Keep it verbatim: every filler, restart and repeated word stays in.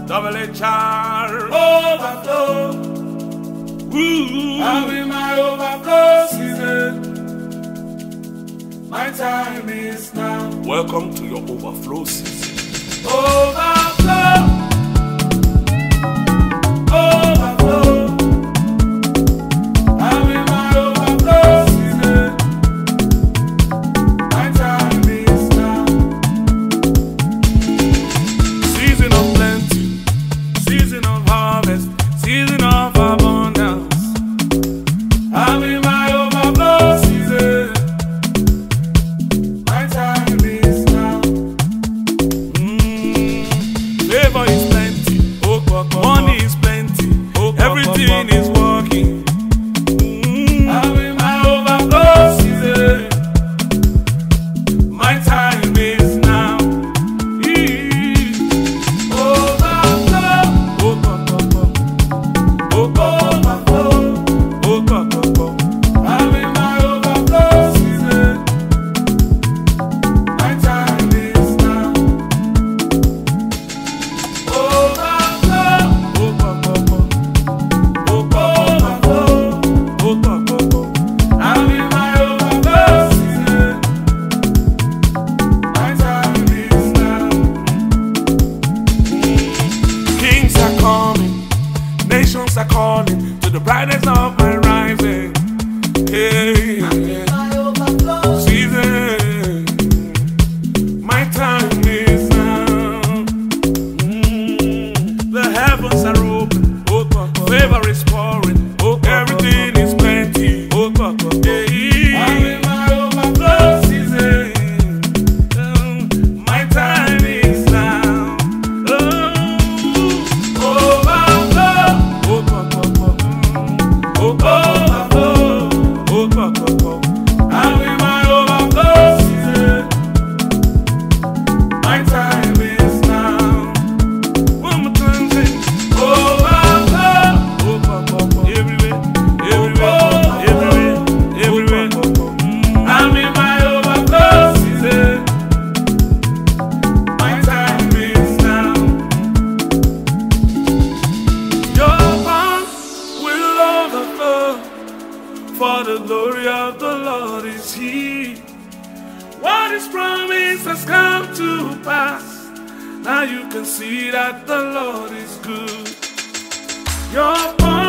double H R, overflow. Ooh. I'm in my overflow season. My time is now. Welcome to your overflow season. Overflow. Overflow. I'm in my overflow season. My time is now. Season of plenty, season of harvest, season of abundance. I'm in my overflow season. My time is now. Mm. Favor is plenty, money is plenty, everything is working. Mm. I'm in my overflow season. My time is now. Overflow. Overflow. I'm in my overflow season. My time is now. Overflow. Overflow. I'm in my overflow season. My time is now. Kings are coming, nations are calling to the brightness of my rising. Hey, My overflow season, my time is now. Mm. The heavens are open, favor is pouring, everything is plenty. Hey. I'm in my overflow season. My time is now. Overflow. Oh. I'm in my overflow season. My time is now. One more time, say, Overflow. everywhere, everywhere, everywhere, everywhere. I'm in my overflow season. My time is now. Your mouth will overflow, for the glory of the Lord is here. What is promised has come to pass. Now you can see that the Lord is good. Your